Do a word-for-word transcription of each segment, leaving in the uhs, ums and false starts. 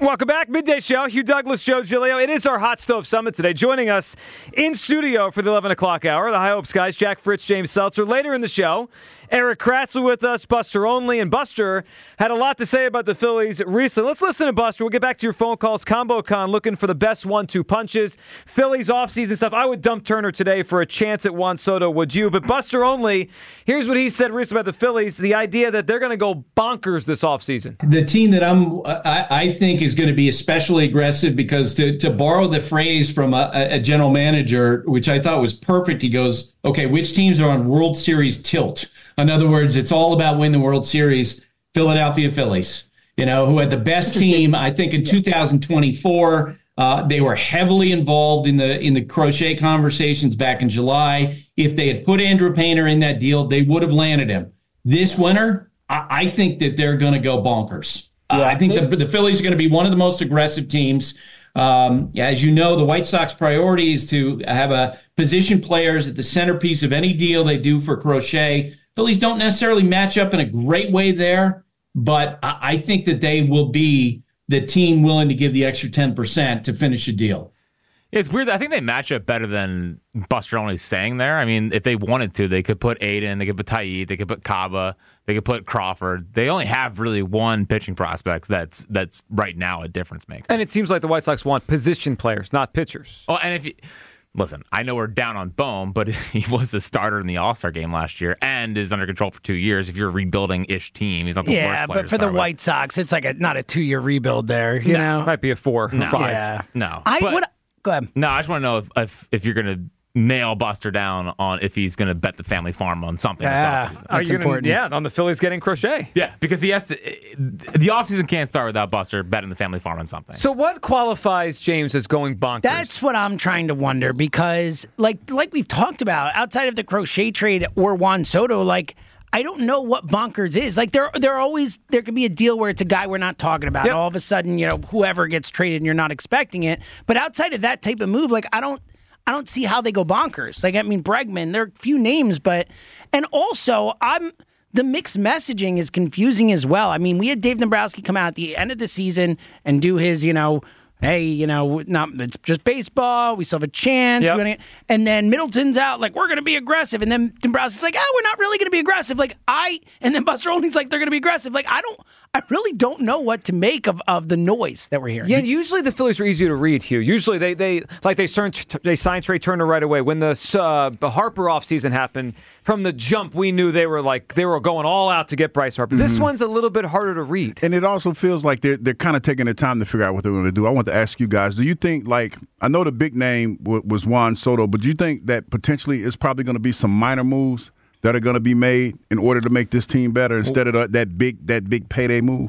Welcome back. Midday Show. Hugh Douglas, Joe Giglio. It is our Hot Stove Summit today. Joining us in studio for the eleven o'clock hour, the High Hopes guys, Jack Fritz, James Seltzer. Later in the show, Eric Kratzley with us, Buster Olney. And Buster had a lot to say about the Phillies recently. Let's listen to Buster. We'll get back to your phone calls. Combo Con looking for the best one two punches. Phillies offseason stuff. I would dump Turner today for a chance at Juan Soto, would you? But Buster Olney, here's what he said recently about the Phillies, the idea that they're going to go bonkers this offseason. The team that I'm, I, I think is going to be especially aggressive because to, to borrow the phrase from a, a general manager, which I thought was perfect, he goes, okay, which teams are on World Series tilt? In other words, it's all about winning the World Series. Philadelphia Phillies, you know, who had the best team, I think, in two thousand twenty-four. Uh, they were heavily involved in the in the Crochet conversations back in July. If they had put Andrew Painter in that deal, they would have landed him. This winter, I, I think that they're going to go bonkers. Uh, yeah, I think they, the, the Phillies are going to be one of the most aggressive teams. Um, as you know, the White Sox priority is to have a position players at the centerpiece of any deal they do for Crochet. Phillies don't necessarily match up in a great way there, but I, I think that they will be the team willing to give the extra ten percent to finish a deal. It's weird. I think they match up better than Buster Olney's saying there. I mean, if they wanted to, they could put Aiden, they could put Taillon, they could put Kaba, they could put Crawford. They only have really one pitching prospect that's that's right now a difference maker. And it seems like the White Sox want position players, not pitchers. Oh, and if you listen, I know we're down on Bohm, but he was the starter in the All-Star game last year and is under control for two years. If you're a rebuilding-ish team, he's not the yeah, worst player but for the with. White Sox, it's like a not a two-year rebuild there. You no, know, might be a four, no. five. Yeah. No, I but, would. Go ahead. No, I just want to know if if, if you're going to nail Buster down on if he's going to bet the family farm on something Yeah, this offseason. Are you important. Gonna, yeah, on the Phillies getting Crochet. Yeah, because he has to. The offseason can't start without Buster betting the family farm on something. So what qualifies James as going bonkers? That's what I'm trying to wonder because, like, like we've talked about, outside of the Crochet trade or Juan Soto, like, I don't know what bonkers is. Like, there, there always there could be a deal where it's a guy we're not talking about. Yep. All of a sudden, you know, whoever gets traded and you're not expecting it. But outside of that type of move, like, I don't. I don't see how they go bonkers. Like, I mean, Bregman, there are a few names, but, and also, I'm, the mixed messaging is confusing as well. I mean, we had Dave Dombrowski come out at the end of the season and do his, you know, hey, you know, not it's just baseball. We still have a chance. Yep. We're gonna, and then Middleton's out, like, we're going to be aggressive. And then Dombrowski's like, oh, we're not really going to be aggressive. Like, I, and then Buster Olney's like, they're going to be aggressive. Like, I don't, I really don't know what to make of, of the noise that we're hearing. Yeah, usually the Phillies are easier to read, Hugh. Usually they they like they signed they signed Trey Turner right away. When the uh, the Harper offseason happened, from the jump we knew they were like they were going all out to get Bryce Harper. Mm-hmm. This one's a little bit harder to read. And it also feels like they're they're kind of taking their time to figure out what they're going to do. I want to ask you guys, do you think, like, I know the big name w- was Juan Soto, but do you think that potentially it's probably going to be some minor moves that are going to be made in order to make this team better instead of that big that big payday move?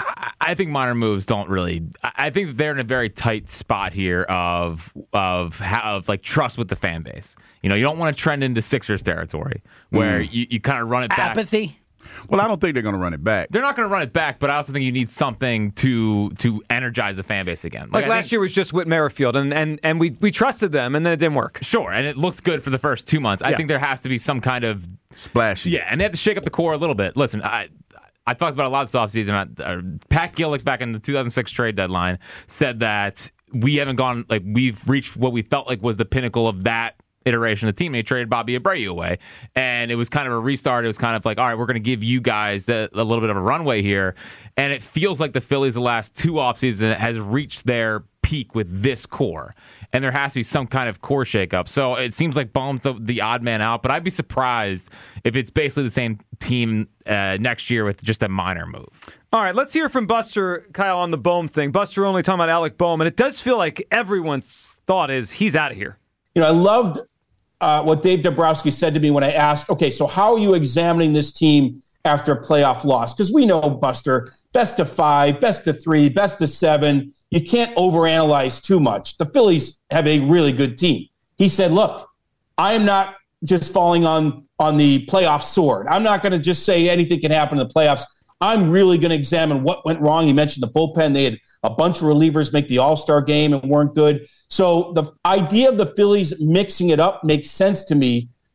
I think minor moves don't really. I think that they're in a very tight spot here of of of like trust with the fan base. You know, you don't want to trend into Sixers territory where mm. you, you kind of run it back. Apathy. Well, I don't think they're going to run it back. They're not going to run it back, but I also think you need something to to energize the fan base again. Like, like last think, year was just Whit Merrifield, and, and, and we, we trusted them, and then it didn't work. Sure, and it looks good for the first two months. Yeah. I think there has to be some kind of splashy. Yeah, and they have to shake up the core a little bit. Listen, I I talked about a lot this offseason. Uh, Pat Gillick back in the two thousand six trade deadline said that we haven't gone, like, we've reached what we felt like was the pinnacle of that iteration of the team. They traded Bobby Abreu away, and it was kind of a restart. It was kind of like, all right, we're going to give you guys a, a little bit of a runway here, and it feels like the Phillies the last two offseasons has reached their peak with this core, and there has to be some kind of core shakeup. So it seems like Bohm's the, the odd man out, but I'd be surprised if it's basically the same team uh, next year with just a minor move. All right, let's hear from Buster, Kyle, on the Bohm thing. Buster only talking about Alec Bohm, and it does feel like everyone's thought is he's out of here. You know, I loved uh, what Dave Dombrowski said to me when I asked, okay, so how are you examining this team after a playoff loss? Because we know, Buster, best of five, best of three, best of seven. You can't overanalyze too much. The Phillies have a really good team. He said, look, I am not just falling on, on the playoff sword. I'm not going to just say anything can happen in the playoffs. I'm really going to examine what went wrong. He mentioned the bullpen. They had a bunch of relievers make the All-Star game and weren't good. So the idea of the Phillies mixing it up makes sense to me.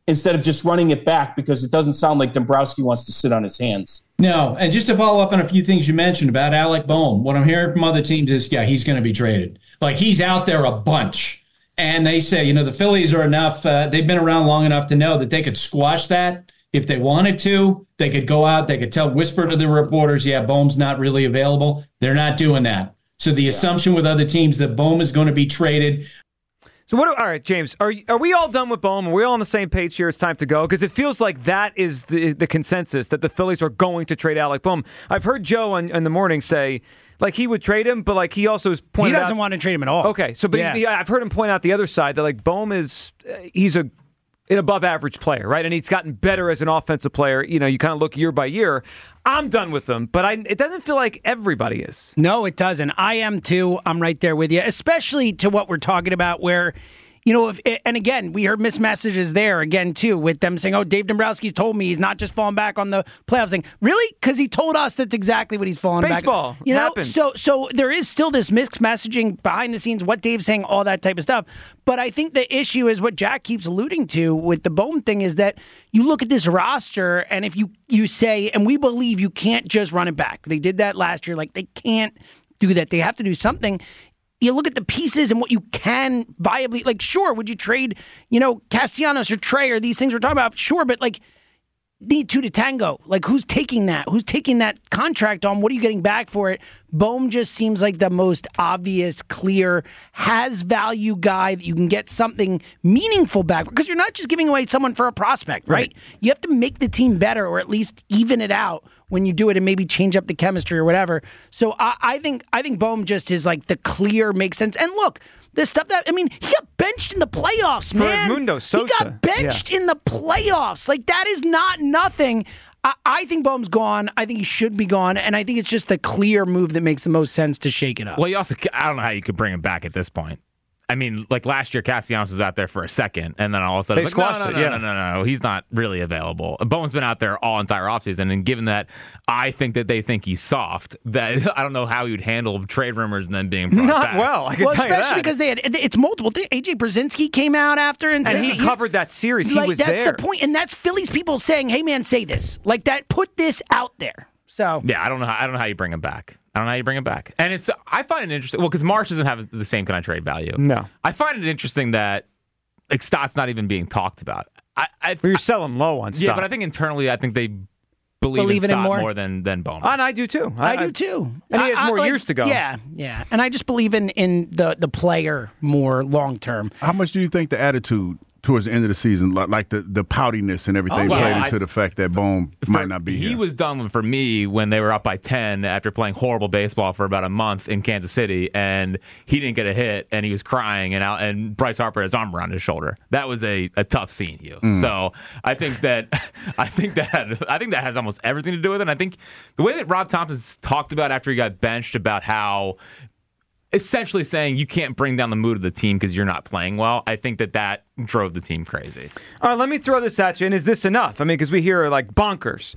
instead of just running it back, because it doesn't sound like Dombrowski wants to sit on his hands. No, and just to follow up on a few things you mentioned about Alec Bohm, what I'm hearing from other teams is, yeah, he's going to be traded. Like, he's out there a bunch. And they say, you know, the Phillies are enough, uh, they've been around long enough to know that they could squash that if they wanted to. They could go out, they could tell, whisper to the reporters, yeah, Bohm's not really available. They're not doing that. So the yeah. assumption with other teams that Bohm is going to be traded. So what? All right, James, are are we all done with Bohm? Are we all on the same page here? It's time to go, because it feels like that is the the consensus, that the Phillies are going to trade Alec Bohm. I've heard Joe in, in the morning say, like, he would trade him, but like he also is pointed out. He doesn't out, want to trade him at all. Okay, so but yeah. he, I've heard him point out the other side that like Bohm is uh, he's a an above average player, right? And he's gotten better as an offensive player. You know, you kind of look year by year. I'm done with him, but I, it doesn't feel like everybody is. No, it doesn't. I am too. I'm right there with you, especially to what we're talking about where, you know, if, and again, we heard missed messages there again, too, with them saying, oh, Dave Dombrowski's told me he's not just falling back on the playoffs thing. Really? Because he told us that's exactly what he's falling it's back baseball. on. You know, happens. so so there is still this mixed messaging behind the scenes, what Dave's saying, all that type of stuff. But I think the issue is what Jack keeps alluding to with the Bohm thing is that you look at this roster, and if you, you say, and we believe you can't just run it back. They did that last year. Like, they can't do that. They have to do something. You look at the pieces and what you can viably, like, sure, would you trade, you know, Castellanos or Trey or these things we're talking about? Sure, but, like, need two to tango. Like, who's taking that? Who's taking that contract on? What are you getting back for it? Bohm just seems like the most obvious, clear, has value guy that you can get something meaningful back, because you're not just giving away someone for a prospect, right? right? You have to make the team better, or at least even it out when you do it, and maybe change up the chemistry or whatever. So I, I think I think Bohm just is like the clear, makes sense. And look, the stuff that, I mean, he got benched in the playoffs, man. Mundo Sosa. He got benched yeah. in the playoffs. Like, that is not nothing. I, I think Bohm's gone. I think he should be gone. And I think it's just the clear move that makes the most sense to shake it up. Well, you also, I don't know how you could bring him back at this point. I mean, like last year, Castellanos was out there for a second, and then all of a sudden, they it's like, squashed no, no, it. no, Yeah. no, no, no, he's not really available. Bowen's been out there all entire offseason, and given that I think that they think he's soft, that I don't know how he would handle trade rumors and then being brought not back. well. I can well, tell especially you that. because they had it's multiple things. A J Brzezinski came out after and, and said he that covered that series. He like, was that's there. the point, and that's Phillies people saying, "Hey, man, say this like that. Put this out there." So yeah, I don't know. How, I don't know how you bring him back. I don't know how you bring him back. And it's I find it interesting. Well, because Marsh doesn't have the same kind of trade value. No, I find it interesting that like Stott's not even being talked about. I, I but you're selling low on Stott. Yeah, but I think internally, I think they believe, Believe in in him Stott more? more than than Bowman. and I do too. I, I do too, and he has I- I, more like, years to go. Yeah, yeah, and I just believe in in the the player more long term. How much do you think the attitude towards the end of the season, like, like the, the poutiness and everything, Oh, well, played I- into the fact that Bohm For- might not be he here? was done for me when they were up by ten after playing horrible baseball for about a month in Kansas City, and he didn't get a hit, and he was crying, and out, and Bryce Harper had his arm around his shoulder. That was a, a tough scene, Hugh. Mm. So I think that I think that I think that has almost everything to do with it. And I think the way that Rob Thompson's talked about after he got benched about how essentially saying you can't bring down the mood of the team because you're not playing well, I think that that drove the team crazy. All right, let me throw this at you. And is this enough? I mean, because we hear like bonkers.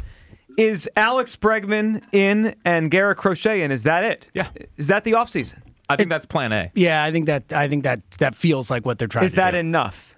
Is Alex Bregman in and Garrett Crochet in? Is that it? Yeah. Is that the offseason? I think that's plan A. Yeah, I think that I think that that feels like what they're trying Is to that do. enough?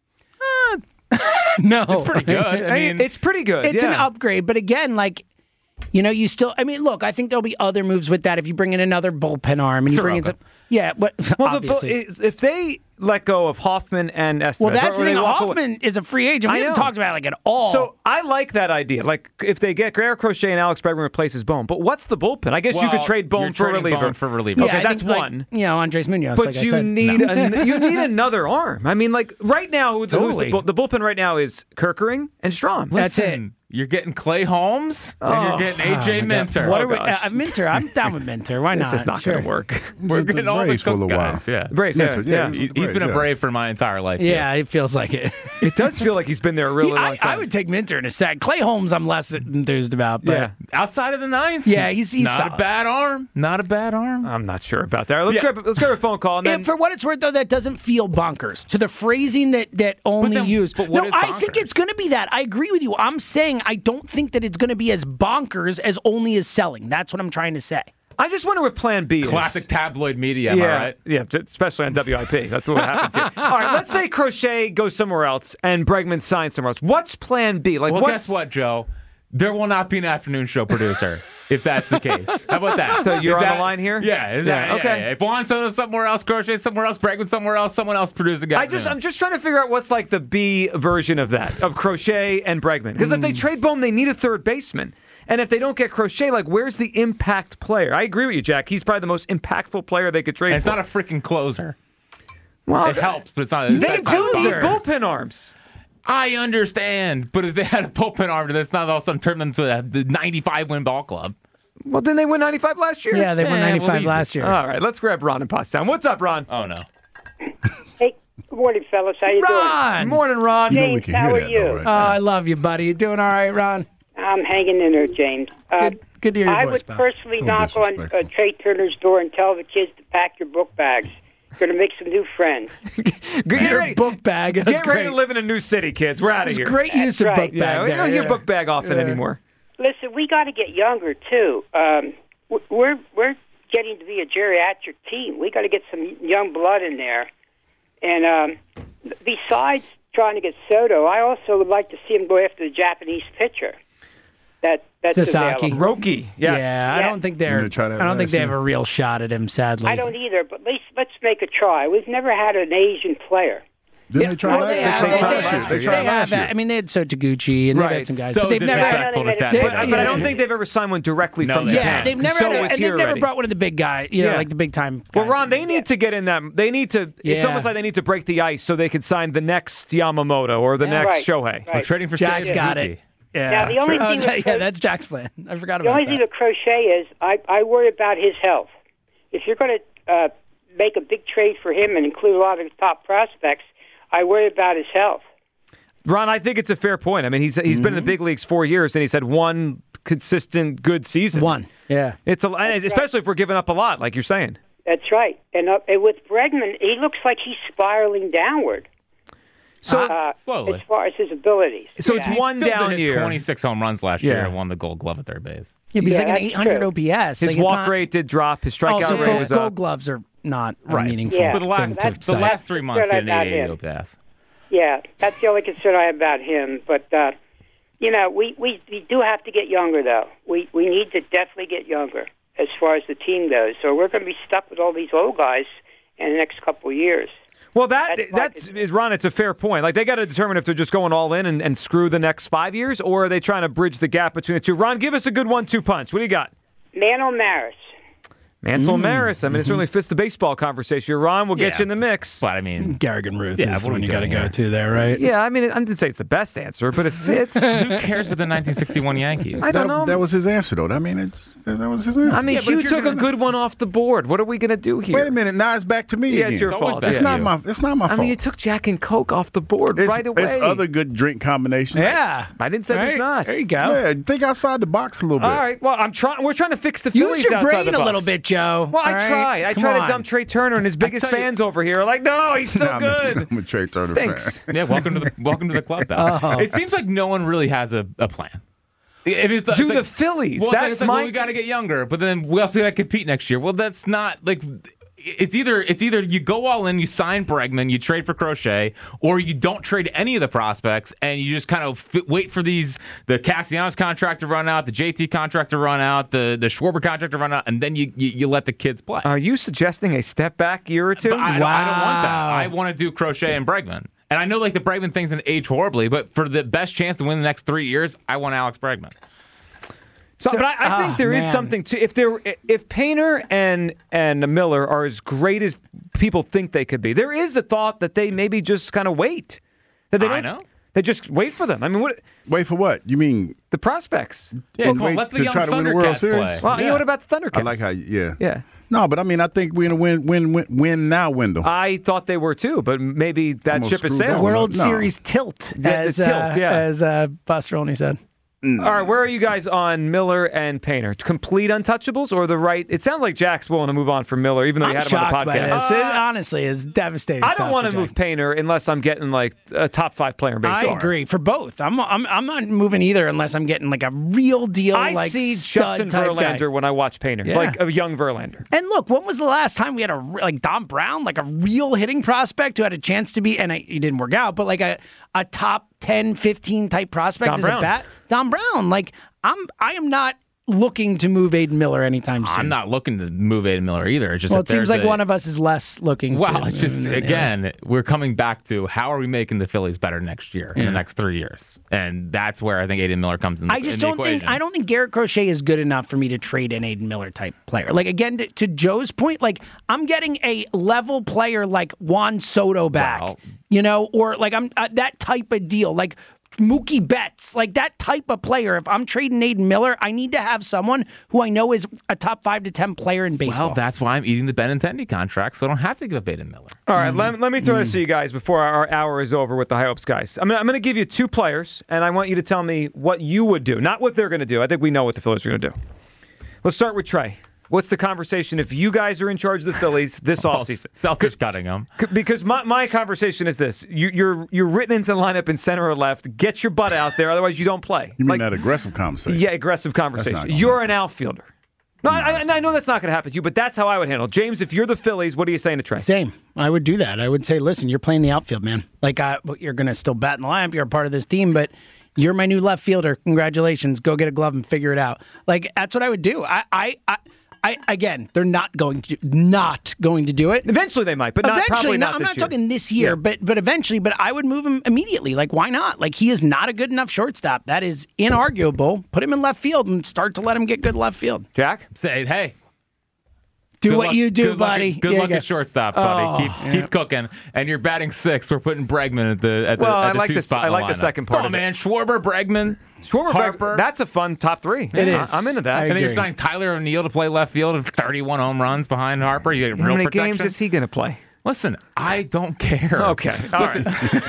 No, It's pretty good. I mean, it's pretty good. It's yeah. an upgrade, but again, like, you know, you still. I mean, look, I think there'll be other moves with that if you bring in another bullpen arm and you bring in some. Soroka. Yeah, but Well, the, obviously. bu- if they let go of Hoffman and Estevez, well, that's or the they thing. walk away- Hoffman is a free agent. We I haven't know. talked about it like at all. So I like that idea. Like if they get Garrett Crochet and Alex Bregman replaces Bohm, but what's the bullpen? I guess you could Well, trade Bohm you're for trading reliever. Bohm for reliever. Okay, yeah, I that's think, like, one. you know, Andres Munoz. But like I you said. need an, you need another arm. I mean, like right now, who the, who's Totally. the, bull- the bullpen right now is Kerkering and Strom. That's it. Listen, You're getting Clay Holmes and Oh. you're getting A J Oh, my God. Minter. What Oh, are we, gosh. uh, Minter? I'm down with Minter. Why not? This is not Sure. going to work. We're The getting all the Braves for a cook little while. guys. Yeah. Braves, yeah, Minter, yeah. yeah. He, he's Braves, been a yeah. Brave for my entire life. Yeah, it feels like it. It does feel like he's been there a really long I, time. I would take Minter in a sec. Clay Holmes, I'm less enthused about. But Yeah. Outside of the ninth, Yeah, he's- he's not solid. a bad arm. Not a bad arm. I'm not sure about that. Let's Yeah. grab let's grab a phone call and Yeah, then for what it's worth, though, that doesn't feel bonkers to the phrasing that that only then- used. but what no, is I think bonkers? it's going to be that. I agree with you. I'm saying I don't think that it's going to be as bonkers as only as selling. That's what I'm trying to say. I just wonder what Plan B is. Classic tabloid media, am yeah, I right? Yeah, especially on W I P. That's what happens here. All right, let's say Crochet goes somewhere else and Bregman signs somewhere else. What's Plan B? Like, Well, what's, guess what, Joe? There will not be an afternoon show producer if that's the case. How about that? So you're Is on that, the line here? Yeah. Is Yeah, that, okay. Yeah, yeah. If Juan Soto's somewhere else, Crochet somewhere else, Bregman somewhere else, someone else producing. I just, I'm just trying to figure out what's like the B version of that, of Crochet and Bregman. Because if they trade Bohm, they need a third baseman. And if they don't get Crochet, like, where's the impact player? I agree with you, Jack. He's probably the most impactful player they could trade And it's for. not a freaking closer. well, It helps, but it's not. They that's not do a need closer. bullpen arms. I understand, but if they had a bullpen arm, that's not all of a sudden turn them to a, the ninety-five win ball club. Well, didn't they win ninety-five last year? Yeah, they won Eh, ninety-five well, easy. last year. All right, let's grab Ron in Pottstown. What's up, Ron? Oh no. Hey, good morning, fellas. How you Ron! Good morning, Ron. You know we James, can how hear are that, you? though, right? Oh, I love you, buddy. You doing all right, Ron? doing? I'm hanging in there, James. Uh, Good, good to hear your I voice, would pal. personally So knock on uh, disrespectful. Trey Turner's door and tell the kids to pack your book bags. You're going to make some new friends. Get Your ready, book bag. That's get ready great. to live in a new city, kids. We're out of It's here. great use of right. book Yeah, bag. we there, don't hear yeah. book bag often Yeah. anymore. Listen, we got to get younger, too. Um, w- we're, we're getting to be a geriatric team. We got to get some young blood in there. And um, besides trying to get Soto, I also would like to see him go after the Japanese pitcher. That that's Sasaki. available. Roki, yes. Yeah, I Yeah. don't think You they're. gonna try that I don't think last they have year? a real shot at him. Sadly, I don't either, but at least let's make a try. We've never had an Asian player. Didn't they try Well, last they year? have, They they tried have, last year. They they tried have last that. year. I mean, they had Sotaguchi and they've Right. had some guys, So but they've never. Had, disrespectful to that. They- But, but I don't Yeah. think they've ever signed one directly No, from they Japan. yeah, haven't. they've never. So had a, was and here they've never already. brought one of the big guys. You know, Yeah. like the big time. Well, guys. Ron, they need to get in them. They need to. It's Yeah. almost like they need to break the ice so they could sign the next Yamamoto or the Yeah. next Right. Shohei. Right. We're trading for Jack's Seiya got Suzuki. it. Yeah. Now, the only Oh, thing with yeah, Cro- that's Jack's plan. I forgot The about only that. thing with Crochet is I, I worry about his health. If you're going to uh, make a big trade for him and include a lot of his top prospects, I worry about his health. Ron, I think it's a fair point. I mean, he's he's been in the big leagues four years and he's had one consistent good season. One. Yeah. It's a, and especially if we're giving up a lot, like you're saying. That's right. And, uh, and with Bregman, he looks like he's spiraling downward So, uh, Slowly. as far as his abilities. so it's Yeah. one Still down did hit year. twenty-six home runs last Yeah. year and won the Gold Glove at third base. Yeah, but he's Yeah, like an that's eight hundred true. O P S. His Like, it's walk not- rate did drop. His strikeout Also, rate gold, was gold up. gloves are not Right. a meaningful Yeah. For the thing last to the cite. last three months, he Good had an about eighty-eight him. O P S. Yeah, that's the only concern I have about him. But, uh, you know, we, we, we do have to get younger, though. We, we need to definitely get younger as far as the team goes. So we're going to be stuck with all these old guys in the next couple of years. Well, that That's my that's is Ron. It's a fair point. Like they got to determine if they're just going all in and, and screw the next five years, or are they trying to bridge the gap between the two? Ron, give us a good one-two punch. What do you got? Manuel Maris. Mansell Maris. I mean, it certainly fits the baseball conversation. Ron, we'll get Yeah. you in the mix. But I mean, Garrigan Ruth Yeah, is what the are one we you got to doing go here? to there, right? Yeah, I mean, I didn't say it's the best answer, but it fits. I who cares about the nineteen sixty-one Yankees? don't That, know. that was his answer, though. I mean, it's, that was his answer. I mean, Yeah, but Hugh if you're took a gonna- good one off the board. What are we going to do here? Wait a minute. Now it's back to me Yeah, again. it's your always fault. back It's to not you. my. It's not my I fault. mean, you took Jack and Coke off the board it's, right away. It's other good drink combinations. Yeah. I didn't say there's Right. not. There you go. Yeah, think outside the box a little bit. All right. Well, I'm trying. We're trying to fix the Phillies Use your outside brain the a little box. bit, Joe. Well, I All right? tried. I Come tried on. to dump Trey Turner, and his biggest tell you- fans over here are like, "No, he's still I'm, good." A, I'm a Trey Turner Stinks. fan. Yeah, welcome to the welcome to the club, pal. Oh. It seems like no one really has a, a plan. If it's, it's Do like- the Phillies. Well, it's like- That's it's like, my. well, we got to get younger, but then we also got to compete next year. Well, that's not like. It's either it's either you go all in, you sign Bregman, you trade for Crochet, or you don't trade any of the prospects and you just kind of fit, wait for these the Castellanos contract to run out, the J T contract to run out, the the Schwarber contract to run out, and then you you, you let the kids play. Are you suggesting a step back year or two? But I, don't, I don't want that. Wow. I want to do Crochet and Bregman. And I know like the Bregman thing's going to age horribly, but for the best chance to win the next three years, I want Alex Bregman. So, but I, I think Ah, there is man. something to if there if Painter and and Miller are as great as people think they could be. There is a thought that they maybe just kind of wait. That they I don't, know. They just wait for them. I mean, what Wait for what? You mean? the prospects? Yeah, Well, come on, wait let the to young try to win the World Thundercats Series? play. Well, you Yeah. know, what about the Thundercats? I like how. Yeah. Yeah. No, but I mean, I think we're in a win, win, win, win now window. I thought they were too, but maybe that Almost ship has screwed sailed. up. World No. Series tilt, Yeah, the as, tilt, uh, yeah. as uh, Buster only said. All right, where are you guys on Miller and Painter? Complete untouchables or the right? It sounds like Jack's willing to move on from Miller, even though I'm he had him on shocked the by podcast. this. It honestly is devastating. I don't stuff want to for move Jack. Painter unless I'm getting like a top five player in I baseball. agree for both. I'm I'm I'm not moving either unless I'm getting like a real deal. I like see stud Justin type Verlander guy. when I watch Painter, Yeah. like a young Verlander. And look, when was the last time we had a re- like Dom Brown, like a real hitting prospect who had a chance to be, and I, he didn't work out, but like a, a top ten, fifteen type prospect Dom as Brown. a bat? Dom Brown. Like I'm, I am not looking to move Aiden Miller anytime soon. I'm not looking to move Aiden Miller either. It's just Well, that it seems there's like a- one of us is less looking. Well, to it's just yeah. again, we're coming back to how are we making the Phillies better next year in the next three years, and that's where I think Aiden Miller comes in. The, I just in the don't think equation. I don't think Garrett Crochet is good enough for me to trade an Aiden Miller type player. Like again, to, to Joe's point, like I'm getting a level player like Juan Soto back, Wow. you know, or like I'm uh, that type of deal, like Mookie Betts, like that type of player. If I'm trading Aiden Miller, I need to have someone who I know is a top five to ten player in baseball. Well, that's why I'm eating the Benintendi contract, so I don't have to give up Aiden Miller. All right, let, let me throw this to you guys before our hour is over with the High Hopes guys. I'm, I'm going to give you two players, and I want you to tell me what you would do, not what they're going to do. I think we know what the Phillies are going to do. Let's start with Trey. What's the conversation if you guys are in charge of the Phillies this Well, offseason? selfish cutting them. C- Because my, my conversation is this. You, you're you're written into the lineup in center or left. Get your butt out there, otherwise you don't play. You mean Like, that aggressive conversation? yeah, aggressive That's conversation. not gonna You're an outfielder. No, I, I, I know that's not going to happen to you, but that's how I would handle it. James, if you're the Phillies, what are you saying to Trey? Same. I would do that. I would say, listen, you're playing the outfield, man. Like I, you're going to still bat in the lineup. You're a part of this team, but you're my new left fielder. Congratulations. Go get a glove and figure it out. Like that's what I would do. I, I, I, I again, they're not going to do, not going to do it. Eventually they might, but not, Eventually, probably no, not I'm this not year. talking this year, Yeah. but but eventually. But I would move him immediately. Like, why not? Like, he is not a good enough shortstop. That is inarguable. Put him in left field and start to let him get good left field. Jack? Say, hey, Do good what luck- you do, good luck buddy. at- good Yeah, luck yeah. at shortstop, buddy. Oh, keep keep cooking. And you're batting sixth. We're putting Bregman at the at the, Well, at I the like two this- spot. I in like the lineup. second part Oh of it. man, Schwarber, Bregman, Schwarber, Harper. that's a fun top three. It Yeah, is. I'm into that. I and then you're agree. signing Tyler O'Neill to play left field and thirty-one home runs behind Harper. You get How real many protection. games is he going to play? Listen, I don't care. Okay. All Listen,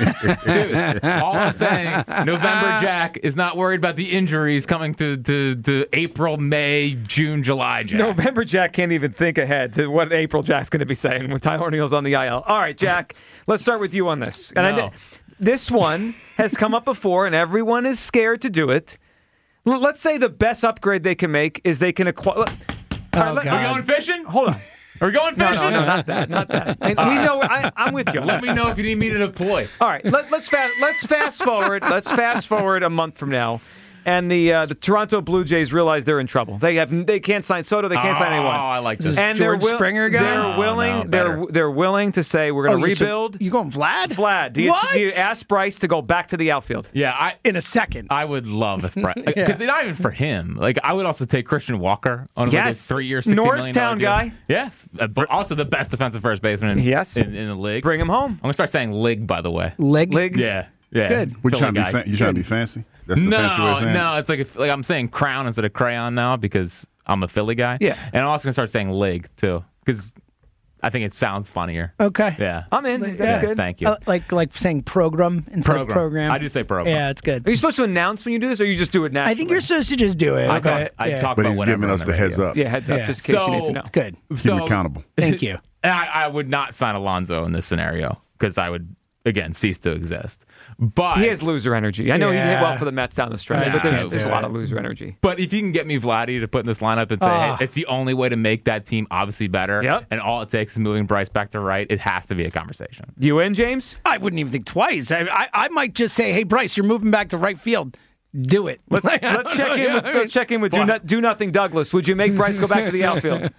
dude, all I'm saying, November Jack is not worried about the injuries coming to, to, to April, May, June, July Jack. November Jack can't even think ahead to what April Jack's going to be saying when Tyler O'Neill's on the I L. All right, Jack, let's start with you on this. And I No. kn- this one has come up before, and everyone is scared to do it. L- let's say the best upgrade they can make is they can acquire. Oh, Are we going fishing? Hold on. Are we going No, fishing? no, no, not that, not that. And we know. I, I'm with you. on Let that. me know if you need me to deploy. All right, let, let's fast. Let's fast forward. Let's fast forward a month from now, and the uh, the Toronto Blue Jays realize they're in trouble. They have they can't sign Soto. They can't sign Oh, anyone. I like This this. is And George they're, will- Springer guy? they're No, willing. no, they're better. they're willing to say we're going Oh, to you should- rebuild. You going Vlad? Vlad, do you, What? do you ask Bryce to go back to the outfield? yeah, I in a second. I would love if Brett, Yeah. because not even for him. Like I would also take Christian Walker on like a Yes. three-year, sixty million dollars Norristown deal. guy. Yeah, uh, but also the best defensive first baseman in, Yes. in, in the league. Bring him home. I'm gonna start saying league, by the way. Leg. Lig. Yeah, yeah. Good. What you Philly trying to be? guy. Fa- you trying to be fancy? That's the fancy way of No, saying no, it? it's like if, like I'm saying crown instead of crayon now because I'm a Philly guy. Yeah. and I'm also gonna start saying league too because I think it sounds funnier. Okay. Yeah, I'm in. That's Yeah. good. Thank you. Uh, like like saying program instead Program. of program. I do say program. Yeah, it's good. Are you supposed to announce when you do this, or you just do it naturally? I think you're supposed to just do it. I okay? talk, I yeah. talk But about he's whatever giving on us the heads radio. up. Yeah, heads up, Yeah. just in case you need to So- know. It's good. Keep So- him accountable. Thank you. And I, I would not sign Alonso in this scenario because I would again cease to exist. But He has loser energy. I know he hit Yeah. well for the Mets down the stretch, Yeah, but there's, I there's a do. lot of loser energy. But if you can get me Vladdy to put in this lineup and say, Ah. hey, it's the only way to make that team obviously better, Yep. and all it takes is moving Bryce back to right, it has to be a conversation. You in, James? I wouldn't even think twice. I, I I might just say, hey Bryce, you're moving back to right field. Do it. Let's, Like, I let's don't check know, in. you know With, what I mean? let's check in with do, not, do nothing, Douglas. Would you make Bryce go back to the outfield?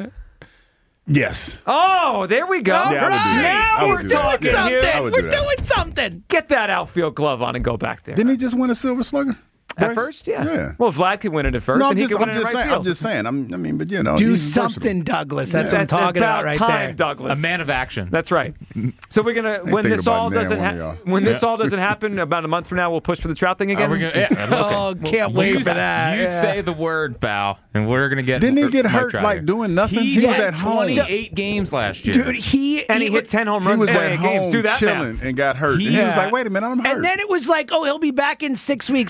Yes. Oh, there we go. All Yeah, I would do that. Now I would we're do that. talking Yeah, Something. here. I would We're do that. doing something. Get that outfield glove on and go back there. Didn't he just win a Silver Slugger? At Bryce? first, yeah. Yeah. Well, Vlad could win it at first, No, I'm and he just, could win I'm it in just right saying. field. I'm just saying. I'm, I mean, but you know, Do he's something, versatile. Douglas. That's Yeah, what I'm it's talking about, right time, there. Douglas. A man of action. That's right. So we're gonna when thinking this about all nailing doesn't one of ha- y'all. when this Yeah. all doesn't happen about a month from now, we'll push for the Trout thing Are again. we gonna, yeah, listen, Oh, can't wait you, for that. You Yeah. say the word, pal, and we're gonna get. Didn't he get Mike hurt, Trout like, here. doing nothing? He, He was had at home. twenty-eight games last year. Dude, he and he, hit ten home He runs was in at twenty-eight home games. Do that chilling math. and got hurt. He- and he was Yeah. like, "Wait a minute, I'm hurt." And then it was like, oh, he'll be back in six weeks, and It then we was like,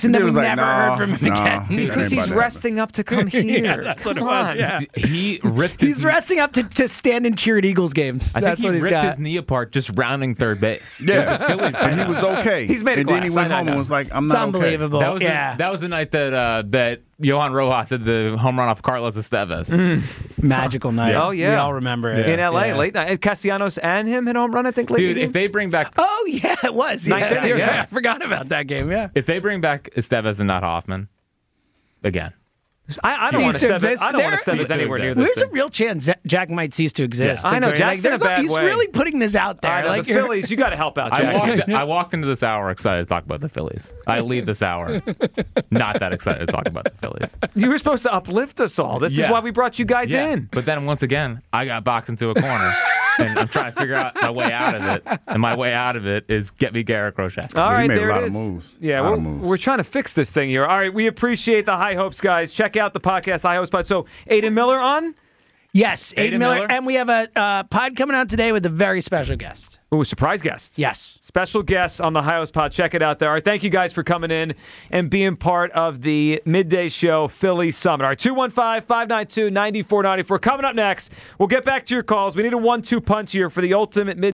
never no, heard from him no, again. it ain't Because he's about that. resting up to come here. Yeah, that's what it Come was, on. yeah. He ripped. His, He's resting up to, to stand and cheer at Eagles games. I think That's he what he's ripped got. his knee apart just rounding third base. Yeah, The Phillies and he was okay. He's made a and then he glass. went I home know. and was like, "I'm It's not unbelievable. That was yeah. the, that was the night that uh, that Johan Rojas had the home run off Carlos Estevez. Magical night. Oh, yeah. We all remember it. In L A, Yeah. late night. And Castellanos and him hit home run, I think, late in Dude, the if game. they bring back Oh, yeah, it was. Ninth Yeah, inning, you're yeah. right. I forgot about that game, yeah. if they bring back Estevez and not Hoffman, again. I, I don't want Cease to to exist. I don't want to There- Estevez anywhere near this There's a thing. real chance that Jack might cease to exist. Yeah, I know. Like, Jack's in a there's bad he's way. really putting this out there. I know, like the you're- Phillies, you got to help out, I Jack. walked, I walked into this hour excited to talk about the Phillies. I leave this hour not that excited to talk about the Phillies. You were supposed to uplift us all. This is Yeah. why we brought you guys Yeah. in. But then once again, I got boxed into a corner. And I'm trying to figure out my way out of it. And my way out of it is get me Garrett Crochet. All he right, made a there lot it of is. moves. Yeah, A lot we're, of moves. we're trying to fix this thing here. All right, we appreciate the High Hopes, guys. Check out the podcast, High Hopes Pod. So, Aiden Miller on? Yes, Aiden Aiden Miller. Miller. And we have a uh, pod coming out today with a very special guest. Ooh, surprise guests. Yes. Special guests on the High Hopes Pod. Check it out there. All right, thank you guys for coming in and being part of the midday show Philly Summit. All right, two one five, five nine two, nine four nine four. Coming up next, we'll get back to your calls. We need a one two punch here for the ultimate mid.